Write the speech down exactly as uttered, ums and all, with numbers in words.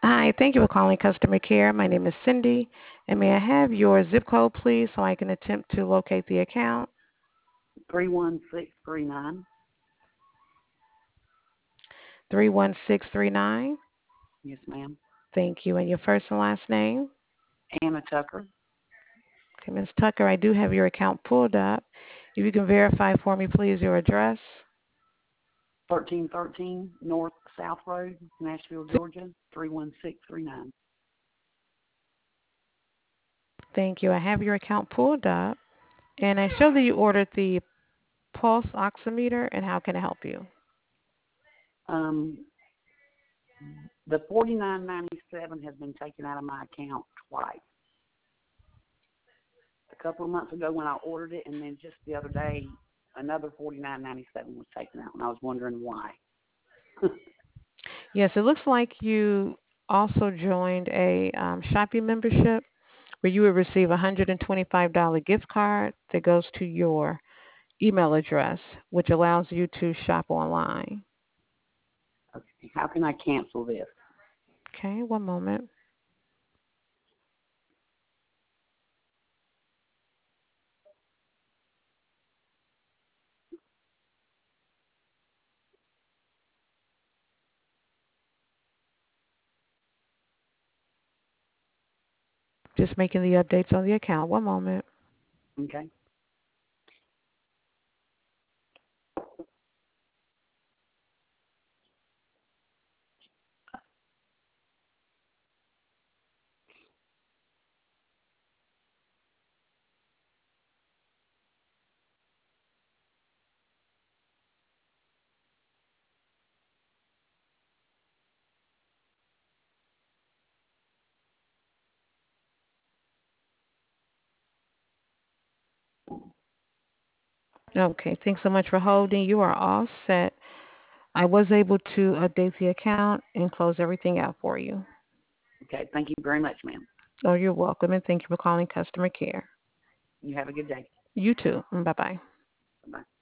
Hi, thank you for calling customer care. My name is Cindy, and may I have your zip code, please, so I can attempt to locate the account? three one six three nine. three one six three nine. Yes, ma'am. Thank you. And your first and last name? Anna Tucker. Okay, Miz Tucker, I do have your account pulled up. If you can verify for me, please, your address. thirteen thirteen North South Road, Nashville, Georgia, three one six three nine. Thank you. I have your account pulled up, and I show that you ordered the pulse oximeter, and how can I help you? Um, the forty-nine ninety-seven has been taken out of my account twice. A couple of months ago when I ordered it, and then just the other day, another forty-nine ninety-seven was taken out, and I was wondering why. Yes, it looks like you also joined a um, Shopee membership where you would receive a one hundred twenty-five dollars gift card that goes to your email address, which allows you to shop online. Okay, how can I cancel this? Okay, one moment. Just making the updates on the account. One moment. Okay. Okay, thanks so much for holding. You are all set. I was able to update the account and close everything out for you. Okay, thank you very much, ma'am. Oh, you're welcome, and thank you for calling customer care. You have a good day. You too. Bye-bye. Bye-bye.